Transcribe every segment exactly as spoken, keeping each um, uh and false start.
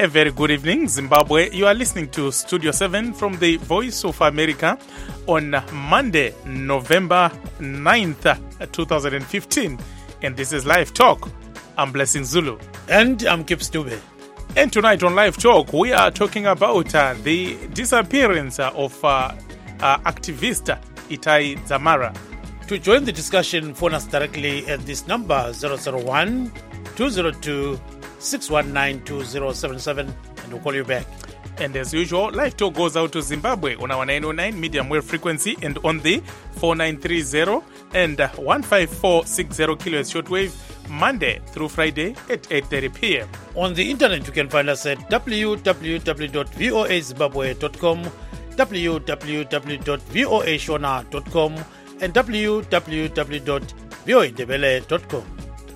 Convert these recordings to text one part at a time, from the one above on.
A very good evening, Zimbabwe. You are listening to Studio seven from the Voice of America on Monday, November ninth, twenty fifteen. And this is Live Talk. I'm Blessing Zulu. And I'm Kip Stube. And tonight on Live Talk, we are talking about uh, the disappearance uh, of uh, uh, activist Itai Dzamara. To join the discussion, phone us directly at this number zero zero one, two zero two, six one nine, two zero seven seven, and we'll call you back. And as usual, Live Talk goes out to Zimbabwe on our nine oh nine medium wave frequency and on the four nine three zero and one five four six zero kilohertz shortwave, Monday through Friday at eight thirty p.m. On the internet, you can find us at w w w dot voa zimbabwe dot com, w w w dot voa shona dot com, and w w w dot voa ndebele dot com.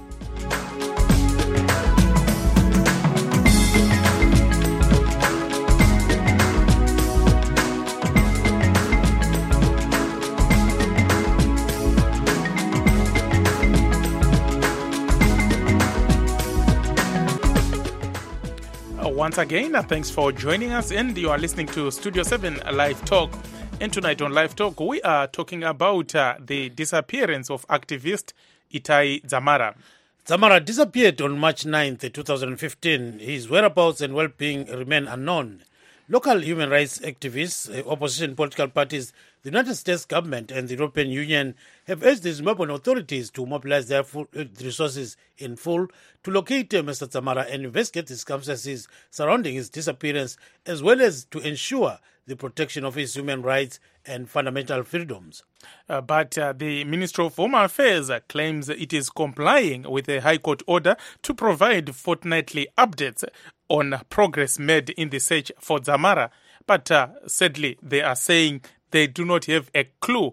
Once again, uh, thanks for joining us, and you are listening to Studio seven Live Talk. And tonight on Live Talk, we are talking about uh, the disappearance of activist Itai Dzamara. Dzamara disappeared on March ninth, twenty fifteen. His whereabouts and well-being remain unknown. Local human rights activists, uh, opposition political parties, the United States government and the European Union have urged the Zimbabwean authorities to mobilize their full, uh, resources in full to locate uh, Mister Dzamara and investigate the circumstances surrounding his disappearance, as well as to ensure the protection of his human rights and fundamental freedoms. Uh, but uh, the Ministry of Home Affairs uh, claims it is complying with a High Court order to provide fortnightly updates on progress made in the search for Dzamara. But uh, sadly, they are saying they do not have a clue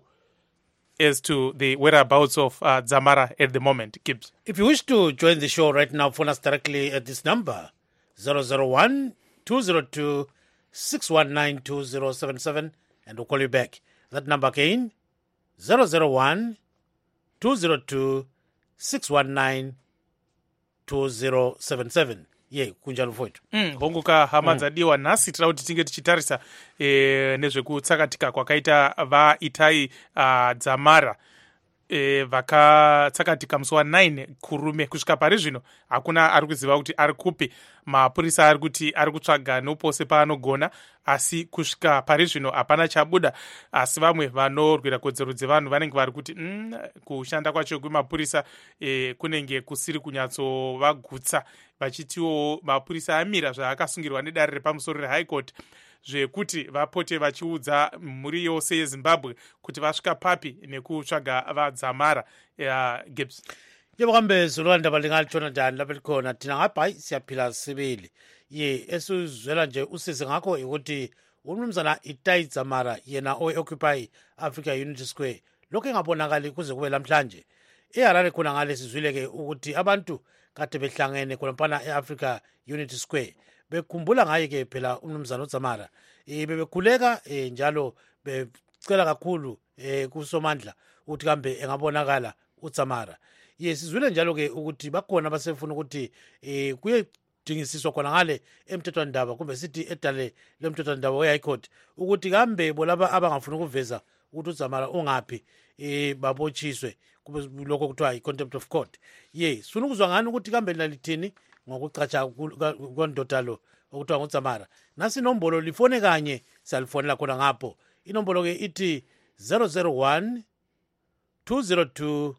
as to the whereabouts of uh, Dzamara at the moment. Gibbs. If you wish to join the show right now, phone us directly at this number, zero zero one, two zero two, six one nine, two zero seven seven, and we'll call you back. That number again, zero zero one, two zero two, six one nine, two zero seven seven. Ye kunjalo mfowethu. Mm, honguka hama dzadiwa nhasi tira kuti tinge tichitarisa eh, nezvekutsakatika kwakaita va Itai uh, Dzamara. E, vakatsakatika musi wa nine kurume kusvika pari zvino hakuna ari kuziva kuti ari kupi. Mapurisa ari kuti ari kutsvaga nopose paanogona, asi kusvika pari zvino hapana chabuda. Asi vamwe vanorwira kodzero dzevanhu vanenge vari kuti mm, kushanda kwacho kwemapurisa e, kunenge kusiri kunyatsovagutsa, vachitiwo mapurisa amira zvaakasungirwa nedare repamusoro reHigh Court zvekuti vapote vachiudza mhuri yose yeZimbabwe kuti vasvika papi nekutsvaga vaDzamara. uh, Gibbs. Yebo kambe Zulanda balingali Jonathan lapha likhona thina ngapha siyaphila sibili. Ye esizwela nje usisi ngakho ukuthi umnumzana Itai Dzamara yena occupy Africa Unity Square lokho engabonakali kuze kube lamhlanje. eHarare khona ngale sizwileke ukuthi abantu kade behlangene khona mpana eAfrica Unity Square bekhumbula ngaye ke phela umnumzana uDzamara. Eh bebekhuleka eh njalo becela kakhulu eh kusomandla ukuthi kambe engabonakala uDzamara. Yesizwile njalo ke ukuthi bakhona basefuna ukuthi eh kuye dingisiswa khona ngale emthethwandaba kumbe sithi edale lemthethwandaba we High Court ukuthi kambe bolaba abangafuna ukuveza ukuthi uDzamara ungaphi eh babotshiswe kube lokho kuthiwa i-contempt of court. Ye sifuna ukuzwa ngani ukuthi kambe lalithini ngokucatsha kondoda lo okuthiwa nguDzamara. Nasi inombolo lifone kanye salifonela khona ngapho. Inombolo ke ithi zero zero one, two zero two,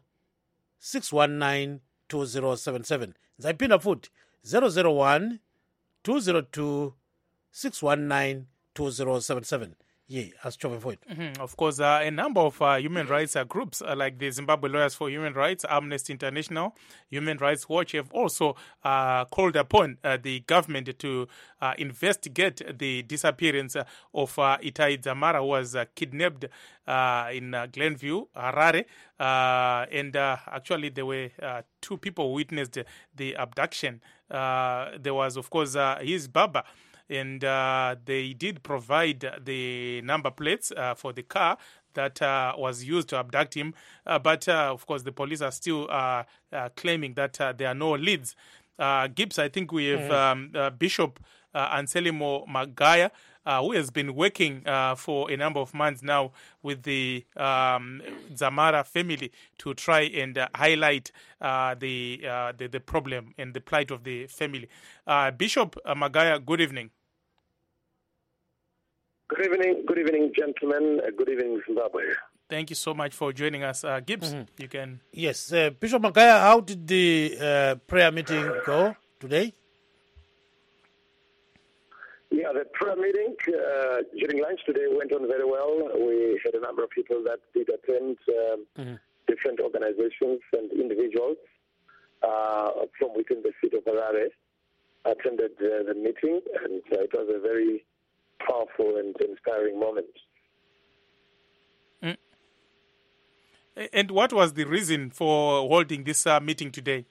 six one nine, two zero seven seven. Nzayiphinda futhi zero zero one, two zero two, six one nine, two zero seven seven. Yeah, as mm-hmm. Of course, uh, a number of uh, human rights uh, groups uh, like the Zimbabwe Lawyers for Human Rights, Amnesty International, Human Rights Watch have also uh, called upon uh, the government to uh, investigate the disappearance uh, of uh, Itai Dzamara, who was uh, kidnapped uh, in uh, Glenview, Harare. Uh, and uh, actually, there were uh, two people who witnessed the abduction. Uh, there was, of course, uh, his Baba. And uh, they did provide the number plates uh, for the car that uh, was used to abduct him. Uh, but, uh, of course, the police are still uh, uh, claiming that uh, there are no leads. Uh, Gibbs, I think we have um, uh, Bishop uh, Anselmo Magaya, uh, who has been working uh, for a number of months now with the um, Dzamara family to try and uh, highlight uh, the, uh, the the problem and the plight of the family. Uh, Bishop uh, Magaya, good evening. Good evening, good evening, gentlemen. Uh, good evening, Zimbabwe. Thank you so much for joining us. Uh, Gibbs, Mm-hmm. you can... Yes, uh, Bishop Magaya, how did the uh, prayer meeting go today? Yeah, the prayer meeting uh, during lunch today went on very well. We had a number of people that did attend, um, Mm-hmm. different organizations and individuals uh, from within the city of Harare attended uh, the meeting, and uh, it was a very powerful and inspiring moment. Mm. And what was the reason for holding this uh, meeting today?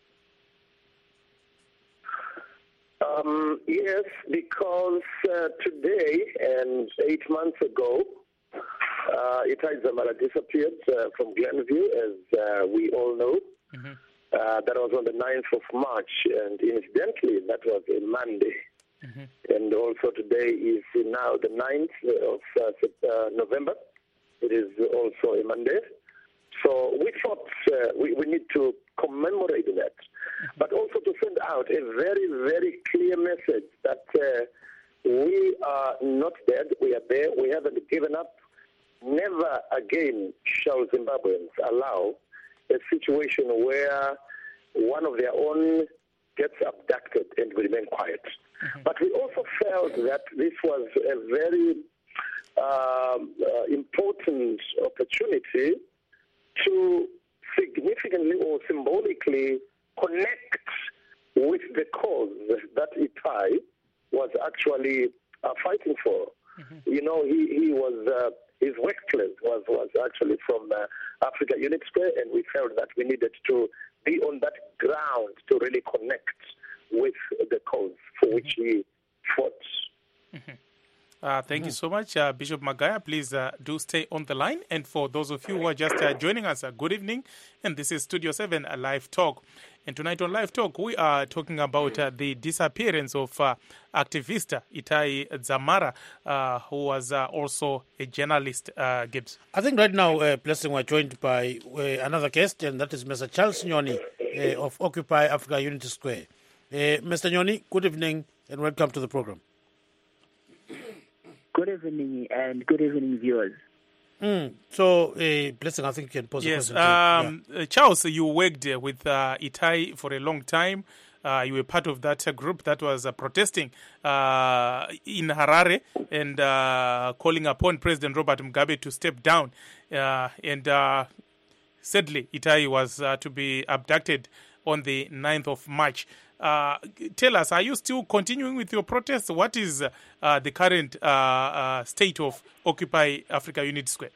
Um, yes, because uh, today and eight months ago, uh, Itai Dzamara disappeared uh, from Glenview, as uh, we all know. Mm-hmm. Uh, that was on the ninth of March, and incidentally, that was a Monday. Mm-hmm. And also today is now the ninth of uh, uh, November. It is also a Monday. So we thought uh, we, we need to commemorate that, mm-hmm. but also to send out a very, very clear message that uh, we are not dead. We are there. We haven't given up. Never again shall Zimbabweans allow a situation where one of their own gets abducted and we remain quiet. Mm-hmm. But we also felt that this was a very um, uh, important opportunity to significantly or symbolically connect with the cause that Itai was actually uh, fighting for. Mm-hmm. You know, he, he was... Uh, His workplace was, was actually from uh, Africa Unit Square, and we felt that we needed to be on that ground to really connect with the cause for which he fought. Mm-hmm. Uh, thank mm-hmm. you so much, uh, Bishop Magaya. Please uh, do stay on the line. And for those of you who are just uh, joining us, uh, good evening. And this is Studio seven, a live talk. And tonight on Live Talk, we are talking about uh, the disappearance of uh, activist Itai Dzamara, uh, who was uh, also a journalist, uh, Gibbs. I think right now, uh, Blessing, we're joined by uh, another guest, and that is Mister Charles Nyoni uh, of Occupy Africa Unity Square. Uh, Mister Nyoni, good evening and welcome to the program. Good evening and good evening, viewers. Mm. So, uh, Blessing, I think you can pose yes, a question. Um, yeah. uh, Charles, you worked uh, with uh, Itai for a long time. Uh, you were part of that uh, group that was uh, protesting uh, in Harare and uh, calling upon President Robert Mugabe to step down. Uh, and uh, sadly, Itai was uh, to be abducted on the ninth of March. Uh, tell us, are you still continuing with your protests? What is uh, the current uh, uh, state of Occupy Africa Unity Square?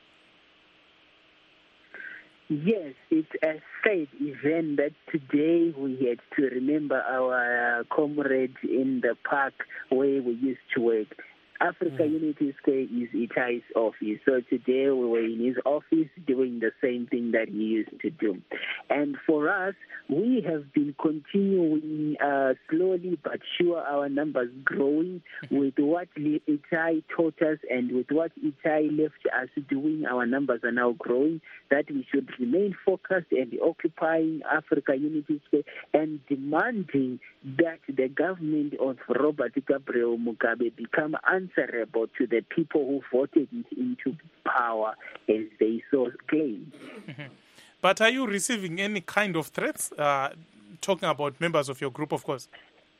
Yes, it's a sad event that today we had to remember our uh, comrade in the park where we used to work. Africa mm. Unity Square is Itai's office. So today we were in his office doing the same thing that he used to do. And for us, we have been continuing uh, slowly but sure our numbers growing with what Itai taught us and with what Itai left us doing. Our numbers are now growing, that we should remain focused and occupying Africa Unity Square and demanding that the government of Robert Gabriel Mugabe become answerable to the people who voted it into power, as they so claim. Mm-hmm. But are you receiving any kind of threats? Uh, talking about members of your group, of course.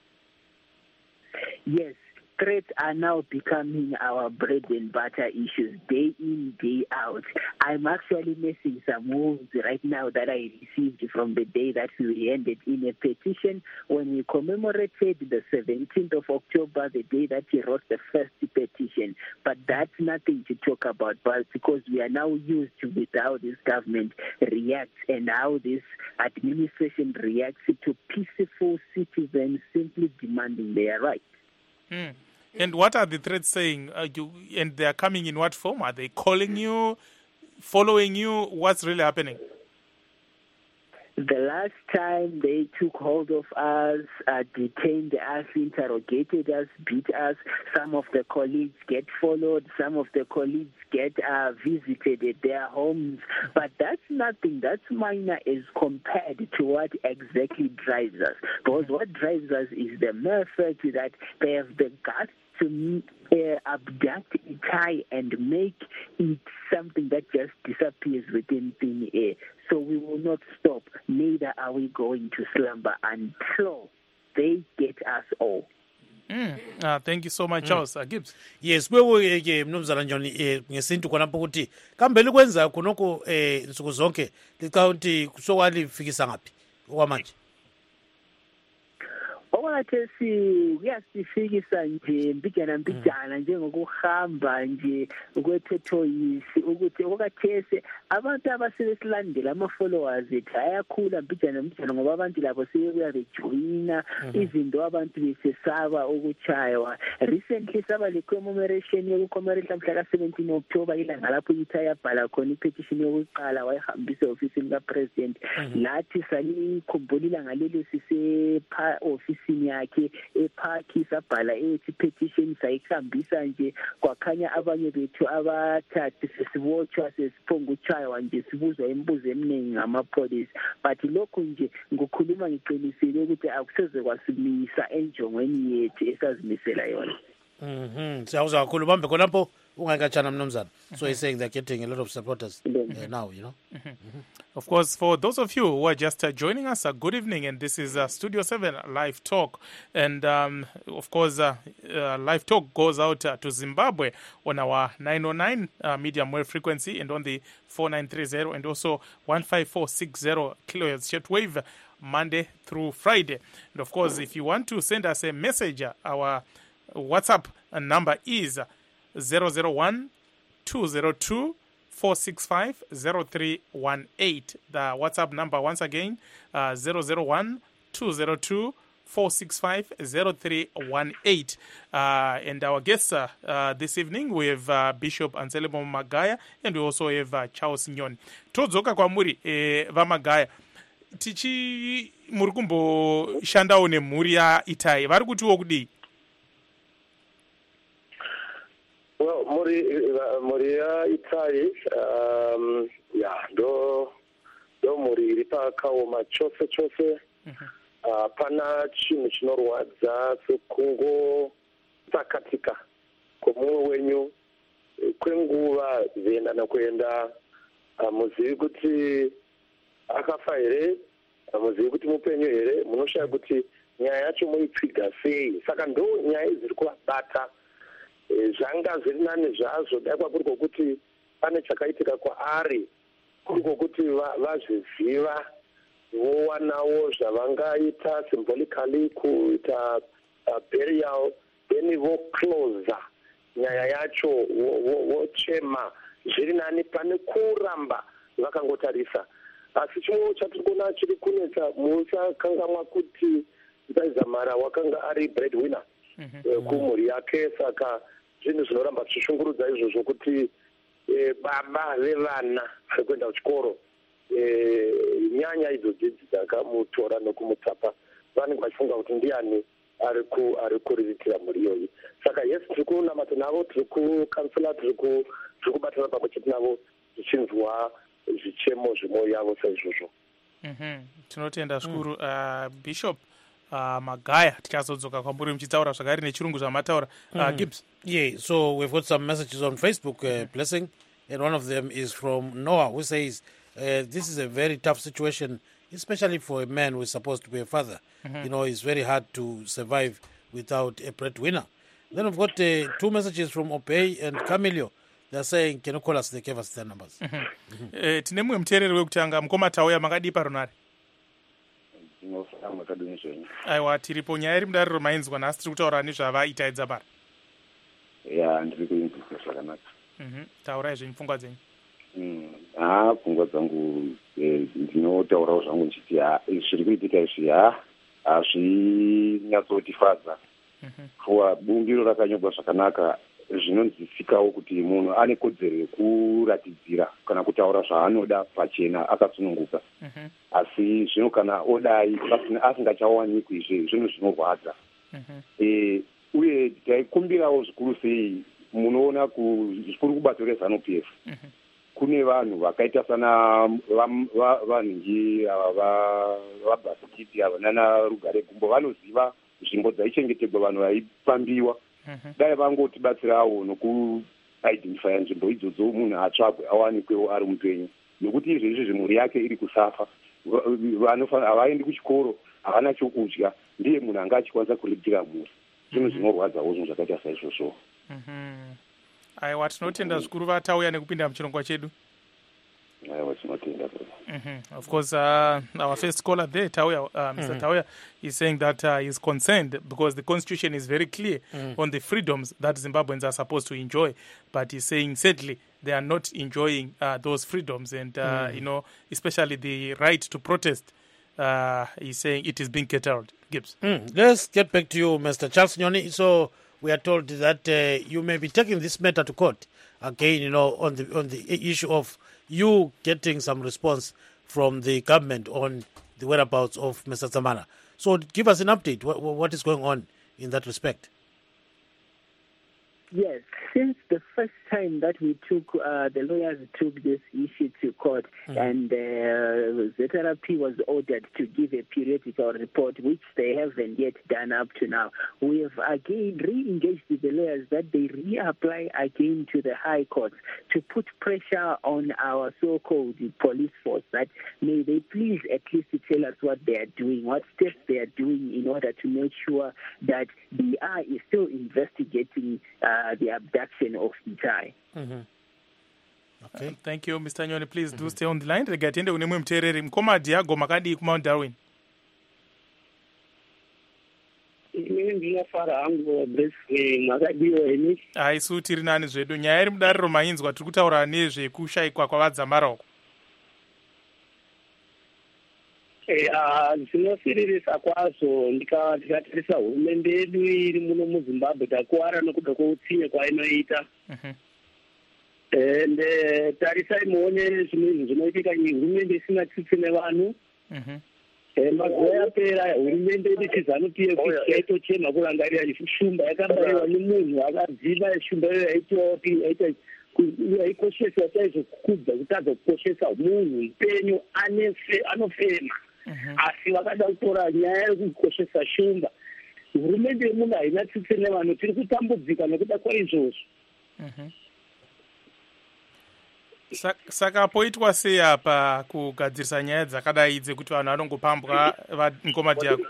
Yes. Threats are now becoming our bread and butter issues, day in, day out. I'm actually missing some wounds right now that I received from the day that we ended in a petition when we commemorated the seventeenth of October, the day that he wrote the first petition. But that's nothing to talk about, but because we are now used with how this government reacts and how this administration reacts to peaceful citizens simply demanding their rights. Mm. And what are the threats saying? Uh, you, and they are coming in what form? Are they calling you, following you? What's really happening? The last time they took hold of us, uh, detained us, interrogated us, beat us. Some of the colleagues get followed. Some of the colleagues get uh, visited at their homes. But that's nothing. That's minor as compared to what exactly drives us. Because what drives us is the mere fact that they have the guts to uh, abduct Itai and make it something that just disappears within thin air. So we will not stop, neither are we going to slumber until they get us all. Mm. Uh, thank you so much, Charles. Uh, Gibbs. Yes, wewe ke mnumzana Njoni eh ngesintu khonapho ukuthi kambeli kwenza khonoko eh insuku zonke licount kusokwalifikisa ngapi okwamanje. Okwathesi kuyasifikisa nje mbijana mbijana njengokuhamba nje kwethethoyisi ukuthi okwathesi abantu abasebesilandela ama followers ethu ayakhula mbijana mbijana ngoba abantu labo sebebuya bejoyina izinto abantu besesaba ukuchaywa. Recently saba le commemoration yokucommemorate mhla ka seventeen October ilanga lapho Itai yabhala khona ipetition yokuqala wayihambisa ofisini ka president lathi salikhumbulila ngalelo sise office yakhe eparki sabhala ethi petition sayihambisa nje kwakhanya abanye bethu abathathu sesibotshwa sesiphonga uchaywa nje sibuzwa imibuzo eminingi ngamapolice but lokho nje ngokhuluma ngiqinisile ukuthi akuseze kwasimisa enjongweni yethu esazimisela yona. Mhm siyawuzwa kakhulu bambe khonapho ungayikatshana mnumzana. So he's saying they're getting a lot of supporters uh, now, you know. Mm-hmm. Mm-hmm. Of course, for those of you who are just uh, joining us, uh, good evening, and this is uh, Studio seven Live Talk. And um, of course, uh, uh, Live Talk goes out uh, to Zimbabwe on our nine oh nine uh, medium wave frequency and on the four nine three zero and also one five four six zero kilohertz shortwave Monday through Friday. And of course, if you want to send us a message, uh, our WhatsApp number is zero zero one two zero two four six five zero three one eight. The WhatsApp number once again uh, zero zero one two zero two four six five zero three one eight. Uh, and our guests uh, uh, this evening we have uh, Bishop Anselmo Magaya and we also have uh, Charles Nyoni. Todzoka kwa muri eh, va Magaya tichi muri kumbo shandawo nemhuri ya Itai vari kutiwo kudii? Well, muri muri ya Itai um ya do do muri iri pakaoma chose chose uh, pana chinhu chinorwadza sekungo takatika komumwe wenyu kwenguva zvienda nekuenda uh, muzivi kuti akafa here muzivi kuti mupenyu here munoshaya kuti nyaya yacho muipfiga sei saka ndo nyaya dziri kuvabata zvanga zviri nani zvazvo dai kwakuri kwokuti pane chakaitika kwaari kuri kwokuti vazviziva vowanawo zvavangaita symbolically kuita uh, burial then voclosa nyaya yacho vochema zviri nani pane kuramba vakangotarisa. Asi chimwe chatiri kuona chiri kunetsa musakanganwa kuti Itai Dzamara wakanga ari breadwinner kumhuri yake, saka zvinhu zvinoramba zvichishungurudza izvozvo kuti baba vevana vari kuenda kuchikoro nyanya idzodzi dzakamutora nokumutsapa vanenge vachifunga kuti ndiani ari kuriritira mhuri iyoyi. Saka yes, tiri kunamata navo, tiri kukansela, tiri kubatana pamwe chete navo tichinzwa zvichemo zvemwoyo yavo saizvozvo. Tinotenda zvikuru. Bishop Uh, Magaya tichazodzoka kwamburi muchitaura zvakare nechirungu zvamataura. uh, Gibbs. Yeah, so we've got some messages on Facebook, uh, Blessing, and one of them is from Noah, who says uh, this is a very tough situation, especially for a man who is supposed to be a father. Mm-hmm. You know, it's very hard to survive without a breadwinner. Then we've got uh, two messages from Opey and Camilio. They're saying, can you call us? They gave us their numbers. Tine mumwe muteereri wekutanga mukoma tauya makadii parunare? Aiwa, tiripo. Nyaya iri mudariro mainzwa, nhasi tiri kutaura nezvava Itai Dzamara. Ya, ndiri kuinzwa zvakanaka. Taurai zvenyu, pfungwa dzenyu. Ah, pfungwa dzangu ndinotaurawo zvangu ndichiti ha zviri kuitika izvi ha hazvinyatsotifadza. For bumbiro rakanyogwa zvakanaka zvinonzwisikawo kuti munhu ane kodzero yekuratidzira kana kutaura zvaanoda pachena akasununguka. Mhm. Asi zvino kana odai pasina asingachawanikwi izve zvinhu zvinorwadza. Mhm. Eh, uye taikumbirawo zvikuru sei munoona zvikuru kubato reZANU P F Mhm. kune vanhu vakaita sana vanhingi vabhasikiti ava nana Rugare Gumbo vanoziva nzvimbo dzaichengeterwa vanhu vaifambiwa. Mhm. Dai vangotibatsirawo nokuidentifya nzvimbo idzodzo munhu atsvagwe awanikwewo ari mupenyu, nokuti izvezvi zvimhuri yake iri kusafa. Havaendi kuchikoro, havana chokudya, ndiye munhu anga achikwanisa kuriritira mhuri. Zvinhu zvinorwadzawo zvinhu zvakaita saizvozvo. Mhm. Aiwa, tinotenda zvikuru vatauya nekupinda muchirongwa chedu. Aiwa, tinotenda. Mm-hmm. Of course, uh, our first caller there, Tauya, uh, Mister Mm-hmm. Tauya, is saying that uh, he's concerned because the constitution is very clear mm. on the freedoms that Zimbabweans are supposed to enjoy. But he's saying, sadly, they are not enjoying uh, those freedoms. And, uh, mm. you know, especially the right to protest, uh, he's saying it is being curtailed. Gibbs. Mm. Let's get back to you, Mister Charles Nyoni. So we are told that uh, you may be taking this matter to court again, you know, on the on the issue of you getting some response from the government on the whereabouts of Mister Dzamara. So give us an update. What, what is going on in that respect? Yes, since the first time that we took, uh, the lawyers took this issue to court, mm. and uh, Z R P was ordered to give a periodical report, which they haven't yet done up to now. We have again re-engaged with the lawyers that they reapply again to the High Court to put pressure on our so-called police force that may they please at least tell us what they are doing, what steps they are doing in order to make sure that D I is still investigating uh, the abduction of Itai. Mm-hmm. Okay. Uh, thank you, Mister Nyoni. Please mm-hmm. do stay on the line. Regatende unemwe mtereri mkoma Diago makadi ku Mount Darwin. Mimi ndinofara hangu Brisbane makadiwa eni. Aisu tiri nani zvedu nyaya iri mudariro mainzwa tiri kutaura nezve kushayikwa kwavadzamara uko. Eh ah zvinosiririsa kwazvo ndikatarisa hurumende yedu iri muno muZimbabwe takuwara nokuda kweutsinye kwainoita. Mhm. And tarisai muone zvinhu zvinoitika hurumende isina tsitsi nevanhu. Mhm. Eh mazuva yapera hurumende yedu chiZANU P F yaitochema kurangarira shumba yakabaiwa nemunhu akadziva shumba iyo yaitiwa kuti yaita yaikoshesa chaizvo kukudza kutadza kukoshesa munhu mupenyu anofema. Asi vakada kutora nyaya yekukoshesa shumba. Hurumende yemunhu haina tsitsi nevanhu, tiri kutambudzika nekuda kwaizvozvo. Mhm. Saka poitwa sei apa kugadzirisa nyaya dzakadai dzekuti vanhu vanongopambwa ngoma Diago?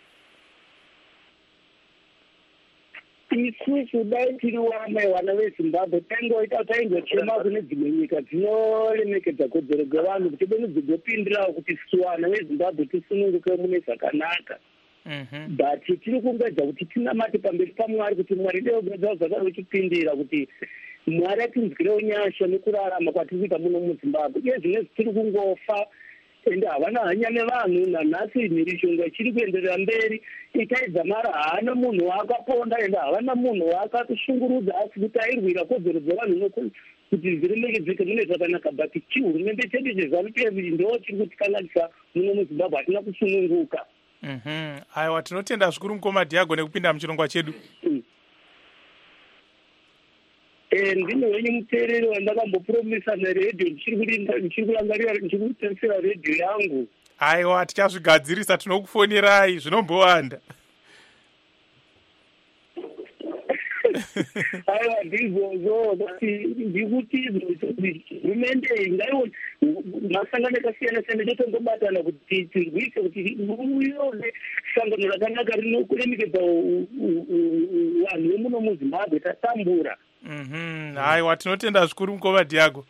Isusu dai tiri vana vana veZimbabwe taingoita taingochema kune dzimwe nyika dzinoremekedza kodzero dzevanhu kuti dai dzigopindirawo kuti vana veZimbabwe tisununguke mune zvakanaka. But tiri kungoedza kuti tinamate pamberi paMwari kuti Mwari dai ugedza zvakare uchipindira kuti Mwari atinzwirewo nyasha nekurarama kwatiri kuita muno muZimbabwe. Uye zvine tiri kungofa ende havana hanya nevanhu nanhasi mhirishonga ichiri kuenderera mberi. Itai Dzamara haana munhu waakaponda ende havana munhu waakashungurudza asi kuti airwira kodzero dzevanhu kuti zviremekedzeke mune zvakanaka. But chihurumende chedu cheZANU P F ndo chiri kutikanganisa muno muZimbabwe, hatina kusununguka. Mhm. Aiwa, tinotenda zvikuru mukoma Diago nekupinda muchirongwa chedu. Eh ndine wenye mutereri wandakambopromisa neredhiyo ndichiri kurangarira ndichiri kutensera redhiyo yangu. Aiwa, tichazvigadzirisa, tinokufonirai zvinombowanda. Aiwa ndizvozvo kuti ndikuti hurumende ingaiwo masangano akasiyana siyana totongobatana kuti tirwise kuti uyone sangano rakanaka rinokuremekedza vanhu vemuno muZimbabwe tatambura. Mhm. Aiwa, tinotenda zvikuru mukoma Diago.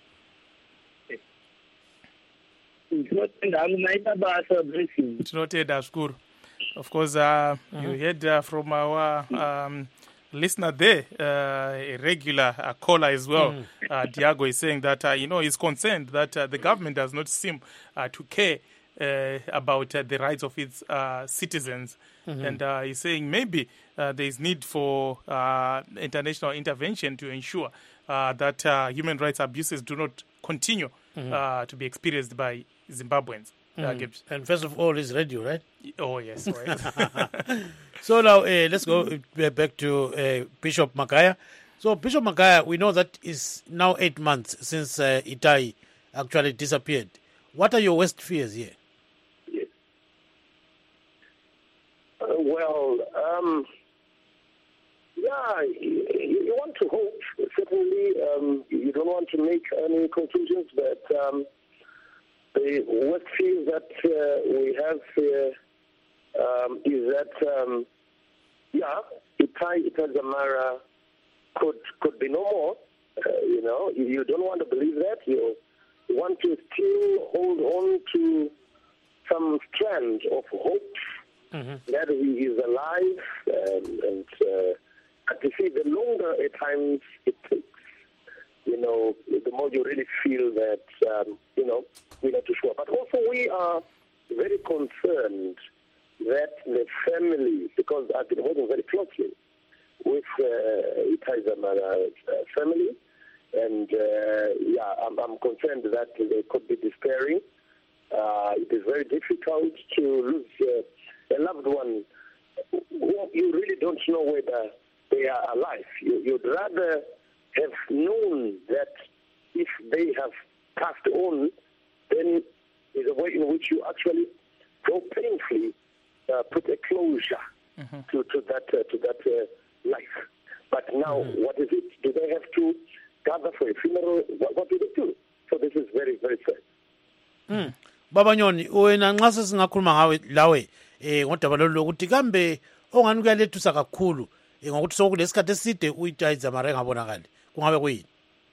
Tinotenda hangu maita basa blessing. Tinotenda zvikuru. Of course, uh, uh-huh. you heard uh, from our um, listener there, uh, a regular uh, caller as well. Mm. Uh, Diago is saying that, uh, you know, he's concerned that uh, the government does not seem uh, to care uh, about uh, the rights of its uh, citizens. Mm-hmm. And uh, he's saying maybe uh, there is need for uh, international intervention to ensure uh, that uh, human rights abuses do not continue mm-hmm. uh, to be experienced by Zimbabweans. Mm. Uh, and first of all, is radio, right? Oh, yes. Right. So now uh, let's go back to uh, Bishop Makaya. So Bishop Makaya, we know that it's now eight months since uh, Itai actually disappeared. What are your worst fears here? Yes. Uh, well, um, yeah, you, you want to hope, certainly. Um, you don't want to make any conclusions, but um, the worst fear that uh, we have here um, is that, um, yeah, Itai Itadzamara could could be no more. Uh, you know, you don't want to believe that. You want to still hold on to some strand of hope mm-hmm. that he is alive, um, and uh, to see the longer at times it takes, you know, the more you really feel that, um, you know, we're not too sure. But also we are very concerned that the family, because I've been working very closely with uh, Itai Dzamara's uh, family, and uh, yeah, I'm, I'm concerned that they could be despairing. Uh, it is very difficult to lose uh, a loved one who you really don't know whether they are alive. You, you'd rather have known that if they have passed on, then there's a way in which you actually go painfully uh, put a closure mm-hmm. to, to that uh, to that uh, life. But now, mm-hmm. what is it? Do they have to gather for a funeral? What, what do they do? So this is very, very sad. Mm. Baba Nyoni, wena nxa sesingakhuluma ngawe lawe eh ngodaba lolu lokuthi kambe ongani kuyalethusa kakhulu eh ngokuthi sokulesikhathi eside uItai Dzamara engabonakali kungabe kuyini?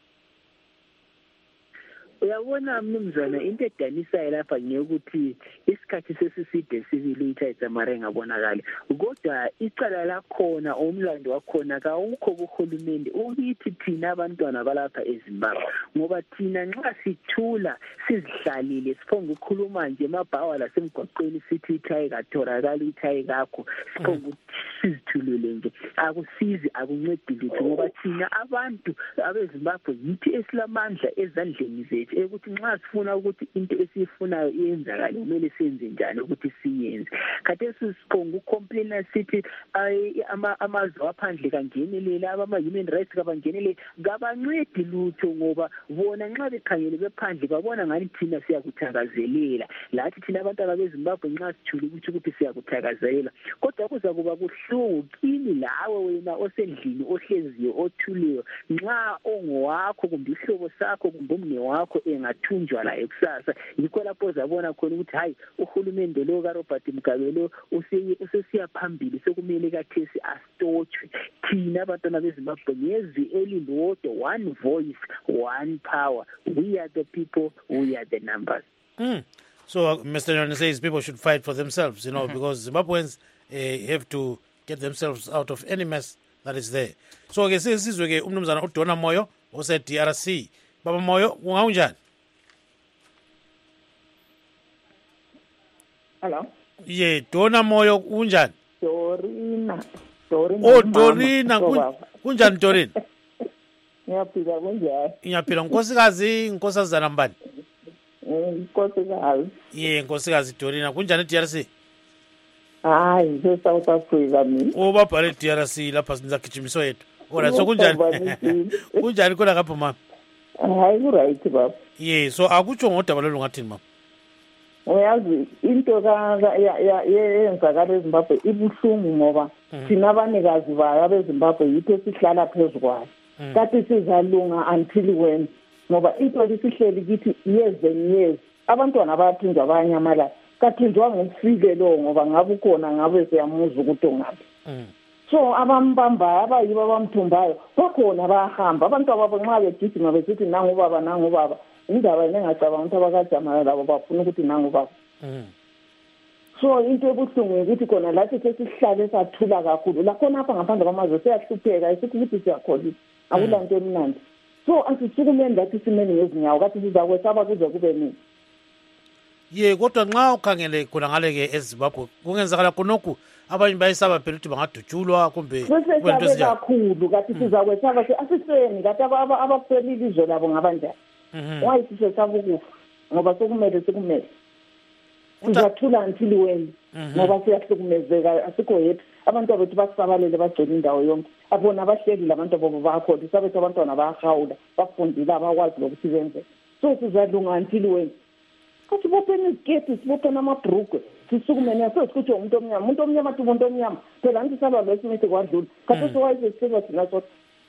Uyabona mnumzana, into edanisayo lapha ngeyokuthi isikhathi sesiside sivile uItai Dzamara engabonakali, kodwa icala lakhona umlando wakhona kawukho kuhulumende ukithi thina abantwana balapha eZimbabwe, ngoba thina nxa sithula sizihlalile siphonga ukukhuluma nje emabhawa lasemgwaqweni sithi Itai katholakala Itai kakho, siphonga sizithulele nje, akusizi akuncedi lutho, ngoba thina abantu abeZimbabwe yithi esilamandla ezandleni zethu ukuthi nxa sifuna ukuthi into esiyifunayo iyenzakale kumele senze njani ukuthi siyenze. Khathesi siphonga ucomplain sithi amazwe aphandle kangenelela, abama-human rights kabangenele, kabancedi lutho, ngoba bona nxa bekhangele bephandle babona ngani thina siyakuthakazelela, lathi thina abantwana beZimbabwe nxa sithule ukuthi ukuthi siyakuthakazelela, kodwa kuza kuba buhlungu kini lawe wena osendlini ohleziyo othuleyo nxa ongowakho kumbe ihlobo sakho kumbe umne wakho engathunjwa la ekusasa. Yikho lapho uzabona khona ukuthi hayi uhulumende lo kaRobert Mugabe lo usesiya phambili, sekumele kathesi asitotshwe. Thina abantwana beZimbabwe ngezwi elilodwa, one voice, one power. We are the people, we are the numbers. Mm. So uh, Mister Nyoni says people should fight for themselves, you know, mm-hmm. because Zimbabweans uh, have to get themselves out of any mess that is there. So ke sizwe ke umnumzana uDona Moyo ose D R C. Baba Moyo, ungaunjani? Hello. Ye, Dona Moyo unjani? Dorina. Dorina. Oh, Dorina. Kunjani Dorina? Ngiyaphila kunjani? Ngiyaphila. Nkosikazi, inkosazana mbani? Inkosikazi. Ye, nkosikazi Dorina. Kunjani D R C? Hayi, nje South Africa mina. Oh, babhale D R C lapha sinza gijimiso yethu. Ora so kunjani? Kunjani khona kapho mama? Hayi ku right baba. Ye, so akutsho ngodaba lolu ngathini mama? Uyazi into ka ya yenzakala eZimbabwe ibuhlungu ngoba thina abanikazi bayo abeZimbabwe yitho sihlala phezulu kwayo. Kathi sizalunga until when, ngoba into lisihleli kithi years and years. Abantwana bayaphinjwa bayanyamala. Kathinjwa ngokufike lo ngoba ngabe ukhona ngabe siyamuza ukuthi ongaphi. So abambamba abayiba bamthumbayo bakhona bayahamba abantu ababo nxa begijima besithi nangu baba nangu baba indaba engacabanga ukuthi abakajamala labo bafuna ukuthi nangu baba. So into ebuhlungu ukuthi khona lathi sesihlale sathula kakhulu lakhona apha ngaphandle kwamazwe siyahlupheka isithi ukuthi siyakholisa akulanto emnandi. So asisukumeni lathi simeni ngezinyawo kathi sizakwesaba kuze kube nini. ye kodwa nxa ukhangele khona ngale-ke ezimbabwe kungenzakala khonokhu abanye bayesaba phela ukuthi bangadutshulwa kumbe sesesabe kakhulu kathi sizakwesaba asiseni kathi abakuseli ilizwe labo ngabanjani wayi sisesaba ukufa ngoba sokumele sikumele sizathula until when ngoba siyahlukumezeka asikho yethu abantu abethu basisabalele bagcina indawo yonke abona abahleli labantu abo bakhona isabethu abantwana bayahawula bafundile abakwazi lokuthi benze so sizalunga until when kathi bopheni iziketi sibopheni amabhrugwe sisukumene asesikhuthe umuntu omnyama umuntu omnyama athi umuntu omnyama phela anti saba lesimithi kwadlula kathi siwayize siba thina sodwa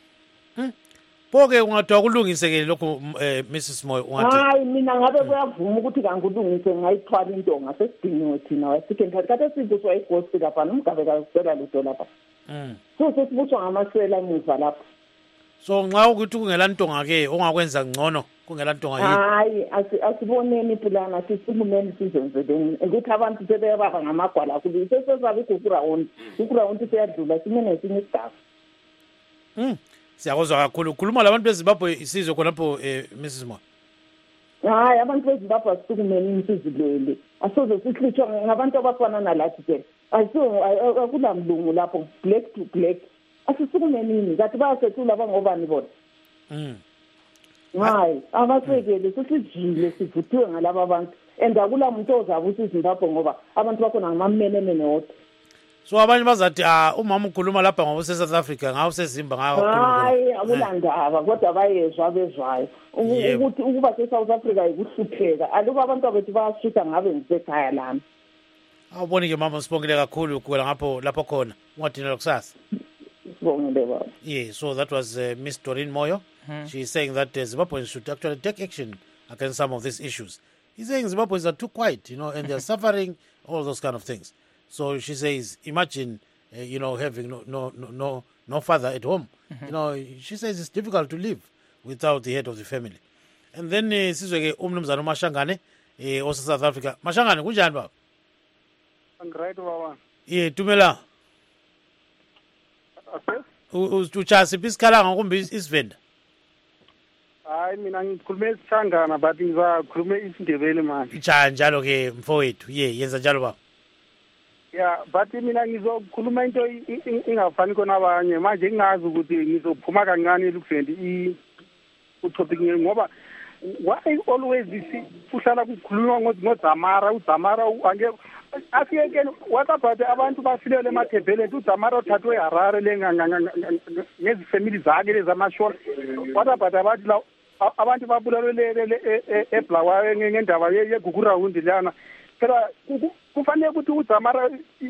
pho-ke ungathiwa kulungisekele lokhu eh, Missus Moyo ungathi hayi mina ngabe kuyavuma ukuthi kangikulungise ngayithwala intonga sesidingiwe thina sikhenthi kade sibuswa igosi lapha nomgabe kakusela lutho lapha mm. so sesibuswa ngamasela emuva lapha so nxa ukuthi kungela ntonga-ke ongakwenza ngcono kungela ntonga yini hayi asiboneni pulana sisukumeni sizenzeleni ukuthi abantu sebeyababa ngamagwala akulu sesezabe ikukurawundi ikurawundi seyadlula simene esinye isigaba mm. Siyakuzwa kakhulu khuluma labantu beZimbabwe isizwe khonapho eh, Missus Moyo hayi abantu beZimbabwe asisukumeni sizilele asoze sihlutshwa ngabantu abafana nalathi phela ayiso akulamlungu lapho black to black asisukumenini kathi bayasethula bangobani bona mm. hayi abasekele sesijile sivuthiwe ngalaba abantu and akula muntu ozabusa iZimbabwe ngoba abantu bakhona ngamamenemene wodwa so abanye bazathi ah umama ukhuluma lapha ngoba useSouth Africa ngawo usezimba ngawo hayi akulandaba kodwa bayezwa bezwayo ukuthi ukuba seSouth Africa ikuhlupheka aluba abantu abethu bayashutha ngabe ngisekhaya lami awuboni-ke mama sibongile kakhulu kuwela ngapho lapho khona ungadinela kusasa sibongile baba yeah so that was uh, Miss Doreen Moyo. Hmm. She is saying that uh, Zimbabweans should actually take action against some of these issues. He's saying Zimbabweans are too quiet, you know, and they're suffering, all those kind of things. So she says, imagine, uh, you know, having no no no no, no father at home. Mm-hmm. You know, she says it's difficult to live without the head of the family. And then sizwe ke umnumzana uMashangane eh o South Africa. Mashangane kunjani baba? Right baba. Yeah, tumela. Okay. Uchasi pisikhalanga kumbe isivenda? Hayi mina ngikhulume isishangana but ngizakhuluma isindebele manje. Cha njalo ke mfowethu. Yeah, yenza njalo baba. Yeah, but mina ngizokhuluma into ingafani kona abanye manje ngingazi ukuthi ngizophuma kancane elukusendi i utopic ngoba why always kuhlala kukhulunywa ngoDamara uDamara ange afike wakaphatha abantu bafilele emathebhele uDamara uthathwe eHarare ngezi family zakhe lezamashona wakaphatha abantu la abantu babulalwe eBulawayo ngendaba yeGugurawundi lana phela kufanele ukuthi uDamara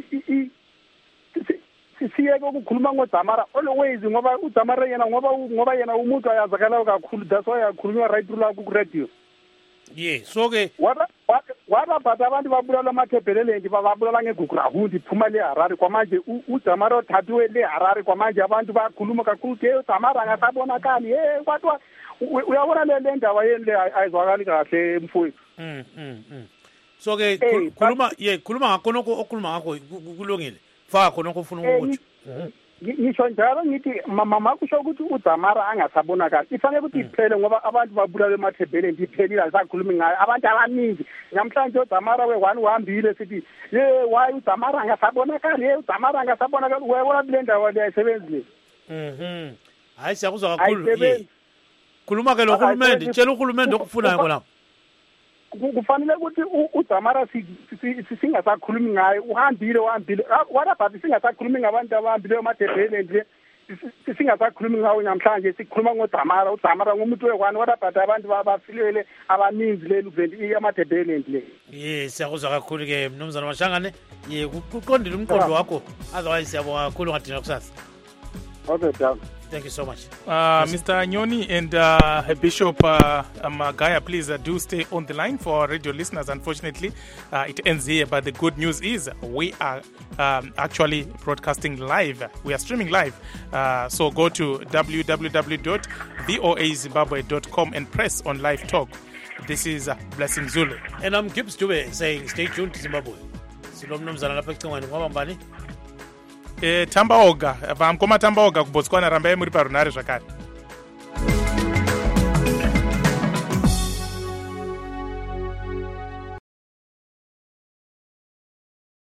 siyeke ukukhuluma ngoDamara always ngoba uDamara yena ngoba ngoba yena umuntu ayazakala kakhulu that's why akhulunywa right through la ku radio. Yeah, so ke waba waba bada abantu babulala amathebhelele nje babulala ngeGugurawundi phuma le Harare kwamanje uDamara uthathiwe le Harare kwamanje abantu bakhuluma kakhulu ke uDamara angasabonakali hey kwathi uyabona le le ndaba yeni le ayizwakali kahle mfowethu. Mm mm. So ke khuluma ye khuluma ngakho nokho okhuluma ngakho kulungile. Faka khona ukufuna ukuthi ngisho njalo ngithi mama kusho ukuthi uDamara angasabonakala ifanele ukuthi iphele ngoba abantu babulala emathebhele ndiphelile asakhuluma ngayo abantu abaningi namhlanje uDamara we-one uhambile sithi ye why uDamara angasabonakala ye uDamara angasabonakala uyabona kule ndawo le ayisebenzi le mhm hayi siyakuzwa kakhulu khuluma ke lo hulumende tshela uhulumende okufunayo khona kufanele ukuthi uDamara singasakhulumi ngayo uhambile uhambile walabathi singasakhulumi ngabantu abahambile emathebhele nje singasakhulumi ngawo namhlanje sikhuluma ngoDamara uDamara ngumuntu we-one walabathi abantu babafilele abaninzi leli uventi amathebhele nje ye siyakuzwa kakhulu ke mnumzana Mashangane ye kuqondile umqondo wakho otherwise siyabonga kakhulu ngadina kusasa. Okay dad. Thank you so much. Uh, yes. Mister Nyoni and uh, Bishop uh, Magaya, please uh, do stay on the line for our radio listeners. Unfortunately, uh, it ends here, but the good news is we are um, actually broadcasting live. We are streaming live. Uh, so go to w w w dot voa zimbabwe dot com and press on live talk. This is uh, Blessing Zulu. And I'm Gibbs Dube saying stay tuned to Zimbabwe. Silomnumzana lapha ecingweni ngoba mbani? Eh Tambaoga, vamkoma Tambaoga kuBotswana rambai muri parunare zvakare.